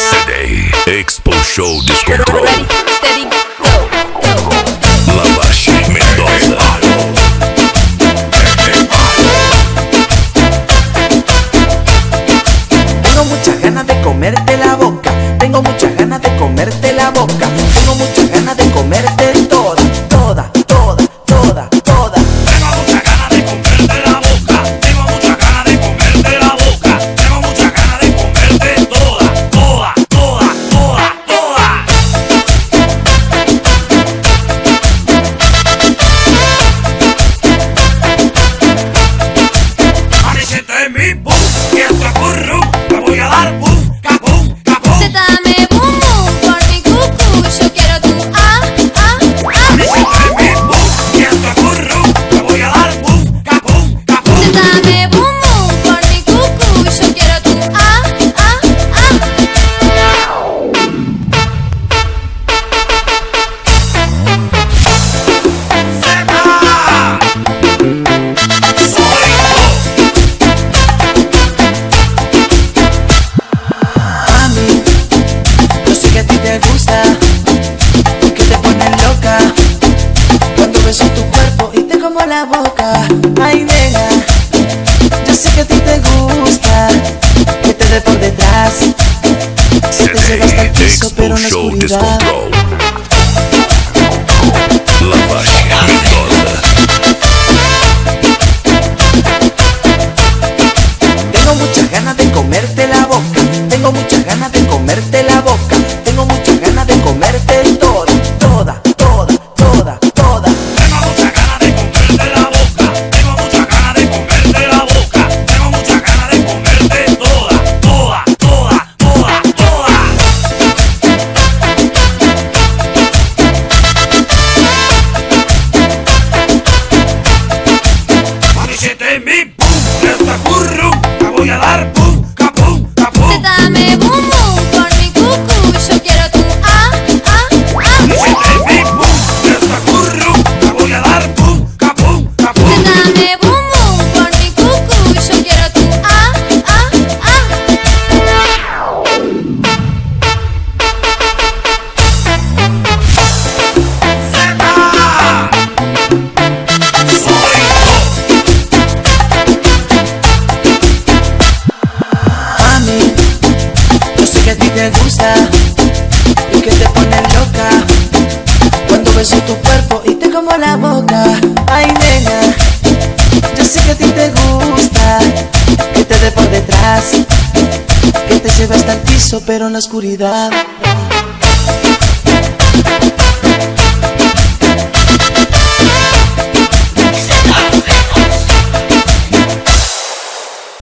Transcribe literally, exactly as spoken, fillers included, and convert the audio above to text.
Today, Expo Show Descontrol. Ready, steady, go, go. Lavash Mendoza. Tengo muchas ganas de comerte la boca. Tengo muchas ganas de comerte la boca. Tengo muchas ganas de comerte toda, toda, toda, toda, toda. Tengo muchas ganas de comerte la boca. Tengo muchas ganas de comerte la boca. Tengo muchas ganas de comerte toda, toda, toda, toda, toda. Aníchate en mi boom, y esto es burro. Te voy a dar boom, capum, capum. Dame boom boom por mi cucu, yo quiero tu ah, ah, ah. Aníchate en mi boom, y esto es burro. Te voy a dar boom, capum, capum. Dame boom boom por mi cucu, yo quiero tu ah, ah, ah. Mami, yo sé que a ti te gusta, que te pone loca cuando beso tu cuerpo y te como la boca. Ay, nena, yo sé que a ti te gusta, que te dé por detrás, que te lleve hasta el Today, piso pero Expo en la Show oscuridad. Descontrol. Lavash Mendoza. Tengo muchas ganas de comerte la boca. Tengo muchas ganas de comerte la boca. Tengo muchas ganas de comerte toda, toda, toda, toda, toda. Tengo muchas ganas de comerte la boca. Tengo muchas ganas de comerte la boca. Tengo muchas ganas de comerte toda, toda, toda, toda, toda. Aníchate en mi boom, esto es burro. Te voy a dar boom, capum, capum. Dame boom boom por mi cucu, yo quiero tu ah, ah, ah. Aníchate en mi boom, esto es burro. Te voy a dar boom, capum, capum. Dame boom boom por mi cucu, yo quiero tu ah, ah, ah. Mami, yo sé que a ti te gusta y que te pone loca cuando beso tu cuerpo y te como la boca. Ay, nena, yo sé que a ti te gusta, que te dé por detrás, que te lleve hasta el piso pero en la oscuridad.